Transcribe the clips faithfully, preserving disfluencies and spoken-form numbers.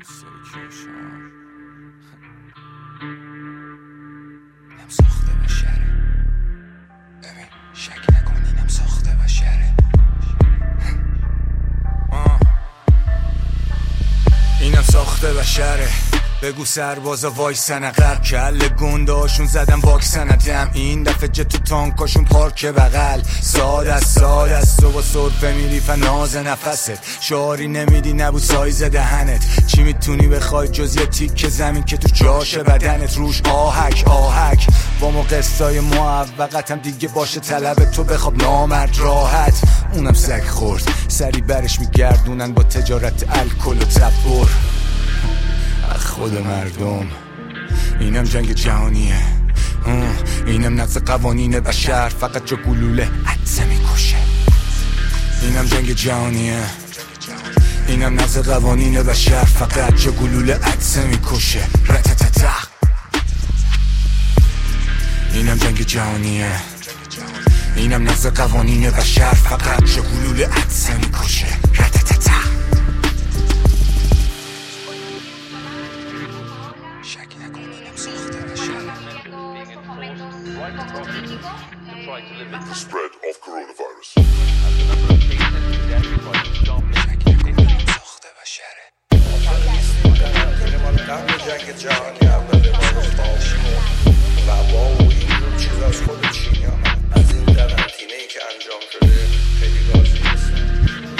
دوست داری کیاشم اینم ساخته بشره ببین شک نکن اینم ساخته بشره اینم ساخته بشره بگو سربازا وایسن عقب کل گنداشون زدن واکسن دم این دفعه جت تو تانکاشون پارک بغل ساد از ساد از تو با سرفه میری فناز نفست شعاری نمیدی نبود سایز دهنت چی میتونی بخوای جز یه تیک زمین که تو جاش بدنت روش آهک آهک با ما قصای موفقتم دیگه باشه طلب تو بخواب نامرد راحت اونم سگ خورد سری برش میگردونن با تجارت الکل و تبر خود مردم اینم جنگ جهانیه اینم نقض قوانین بشر فقط جا گلوله عدسه میکشه اینم جنگ جهانیه اینم نقض قوانین بشر فقط جا گلوله عدسه میکشه رتتتا اینم جنگ جهانیه اینم نقض قوانین بشر فقط جا گلوله عدسه میکشه رتتتا The spread of coronavirus. جنگ جهانی اول بار فاشیمون وبا و اینجور چیز از خود چینی ها از این قرنطینه ای که انجام شده خیلی راضی نیستم.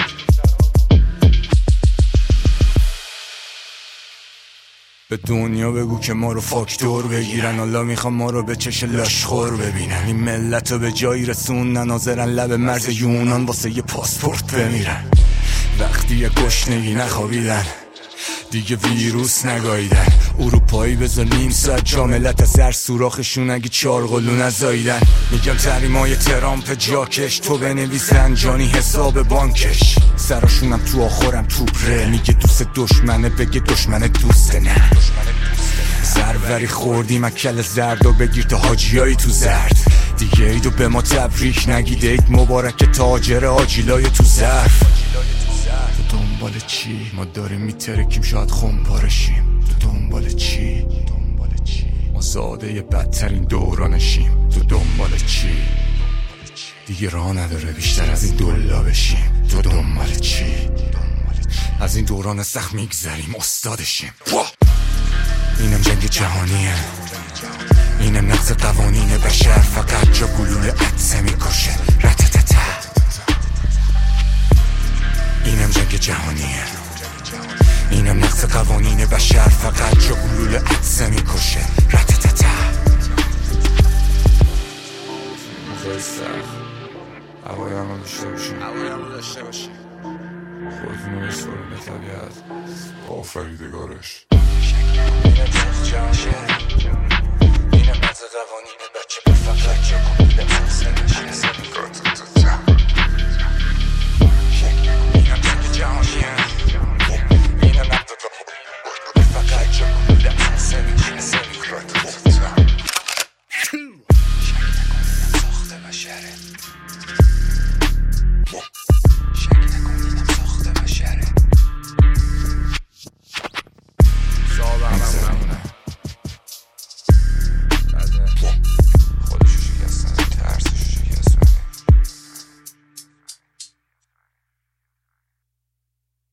به دنیا بگو که ما رو فاکتور بگیرن حالا میخوام ما رو به چش لاشخور ببینن این ملت رو به جایی رسوندن ناظرن لب مرز یونان واسه یه پاسپورت بمیرن وقتی یه گشنگی نخوابیدن دیگه ویروس نگاییدن اروپایی بذار نیم ساعت جاملت از هر سوراخشون اگه چارقلو نزاییدن میگم تحریمای ترامپ جاکش تو بنویس انجانی حساب بانکش سراشونم تو آخرم توپره میگه دوست دشمنه بگه دشمن دوسته نه سروری خوردی مکل زرد و بگیر تا حاجیایی تو زرد دیگه ایدو به ما تبریک نگید عید مبارک تاجر آجیلای تو ظرف تو دنبال چی؟ ما داریم میترکیم شاید خون پارشیم تو دنبال چی؟ ما زاده ی بدترین دورانشیم تو دنبال چی؟ دیگه راه نداره بیشتر از این دولا بشیم تو دنبال چی؟ از این دوران سخت میگذریم استادشیم اینم جنگ جهانیه اینم نقض قوانین بشر فقط جا گلوله عدسه میکشه رتتتا اینم جنگ جهانیه اینم نقض قوانین بشر فقط جا گلوله عدسه میکشه رتتتا موقعی سخت هوای همه داشته باشیم هوای همه داشته باشیم خودتون رو بسپاریم به طبیعت آفریدگارش اینم جنگ جهانیه اینم نقض قوانین بشر